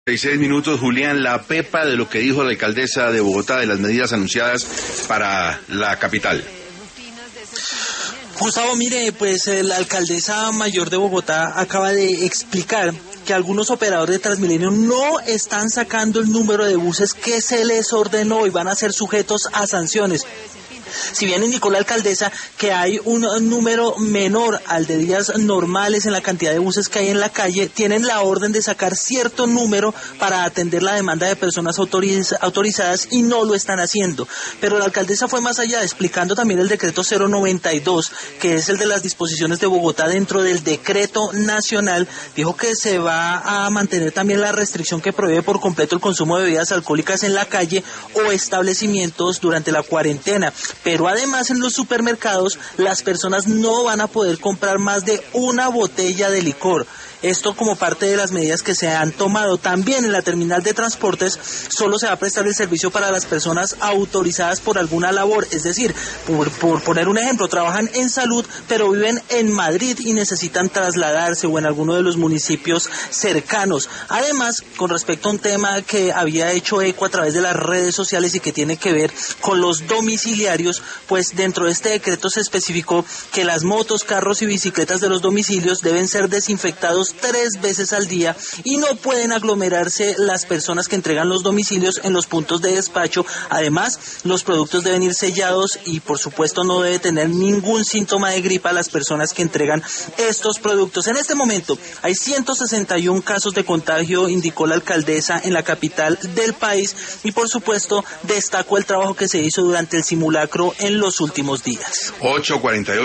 6 minutos, Julián, la pepa de lo que dijo la alcaldesa de Bogotá de las medidas anunciadas para la capital. Gustavo, mire, pues la alcaldesa mayor de Bogotá acaba de explicar que algunos operadores de Transmilenio no están sacando el número de buses que se les ordenó y van a ser sujetos a sanciones. Si bien indicó la alcaldesa que hay un número menor al de días normales en la cantidad de buses que hay en la calle, tienen la orden de sacar cierto número para atender la demanda de personas autorizadas y no lo están haciendo. Pero la alcaldesa fue más allá, explicando también el decreto 092, que es el de las disposiciones de Bogotá dentro del decreto nacional. Dijo que se va a mantener también la restricción que prohíbe por completo el consumo de bebidas alcohólicas en la calle o establecimientos durante la cuarentena. Pero además en los supermercados las personas no van a poder comprar más de una botella de licor. Esto como parte de las medidas que se han tomado. También en la terminal de transportes solo se va a prestar el servicio para las personas autorizadas por alguna labor. Es decir, por poner un ejemplo, trabajan en salud pero viven en Madrid y necesitan trasladarse o en alguno de los municipios cercanos. Además, con respecto a un tema que había hecho eco a través de las redes sociales y que tiene que ver con los domiciliarios, pues dentro de este decreto se especificó que las motos, carros y bicicletas de los domicilios deben ser desinfectados 3 veces al día y no pueden aglomerarse las personas que entregan los domicilios en los puntos de despacho. Además, los productos deben ir sellados y por supuesto no debe tener ningún síntoma de gripa las personas que entregan estos productos. En este momento hay 161 casos de contagio, indicó la alcaldesa, en la capital del país, y por supuesto destacó el trabajo que se hizo durante el simulacro en los últimos días. 8:48